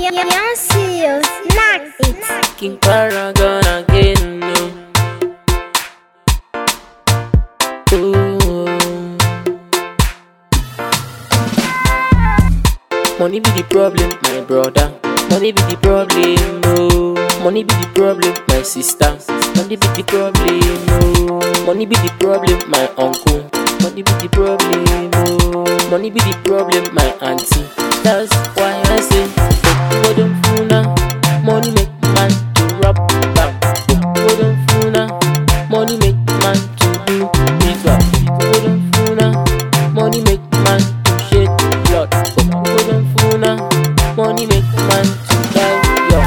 Beyonce, snack it. King Paragon again, no. Ooh. Money be the problem, my brother. Money be the problem, no. Money be the problem, my sister. Money be the problem, no. Money be the problem, my uncle. Money be the problem, no. Money be the problem, my auntie. That's why I say, go don't fool now. Money make man to rob back. Go don't fool now. Money make man to do ritual. Go don't fool now. Money make man to shed blood. Go don't fool now. Money make man to die.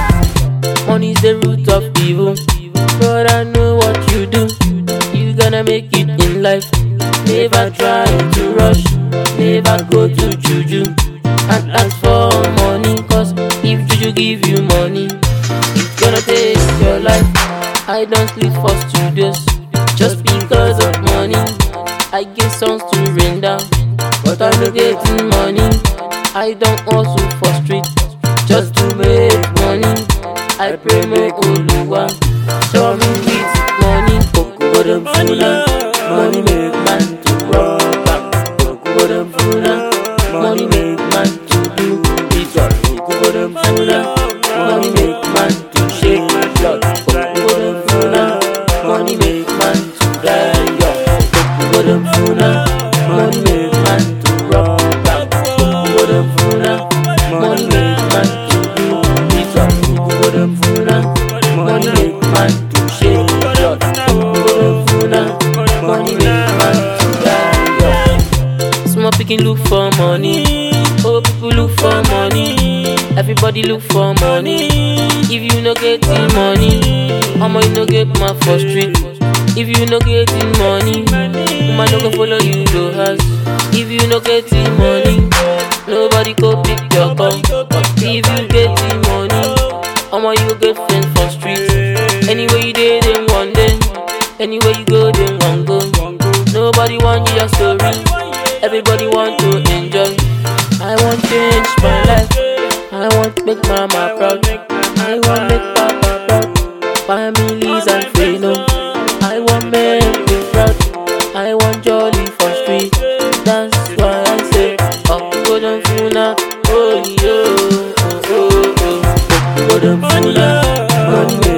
Yo. Money is the root of evil, but I know what you do. You gonna make it in life. Never try to rush. Never go to juju and ask for money, cause if juju give you money, it's gonna take your life. I don't sleep for studios just because of money. I get songs to render, but I'm not getting money. I don't hustle for street just to make money. I pray more Oluwa show me with money. Koko dem funa, money make man to rob back. Koko dem funa, money make man to do ritual. Koko dem funa, money make man to shake blood. Koko dem funa, money make man to die young. Koko dem funa, money make man to rob back. Koko dem funa, money make man to do ritual. Koko dem funa, money make man to shake blood. Koko dem funa, money make man to die young. Small pikin look for money. Oh, people look for money. Everybody look for money. If you no getting money, I'ma you no get my first street. If you no getting money, I'ma no go follow you go house. If you no getting money, nobody go pick your call. If you getting money, I'ma you go get friends for street. Anywhere you dey, them one day. Anywhere you go, them one go. Nobody want your story. Everybody want to enjoy. I want change my life. I want make mama proud. I want make papa proud. Families and freedom. I want make me proud. I want jolly for street. That's why I say, oh, go down funa, oh yo, oh oh oh, go down funa, money.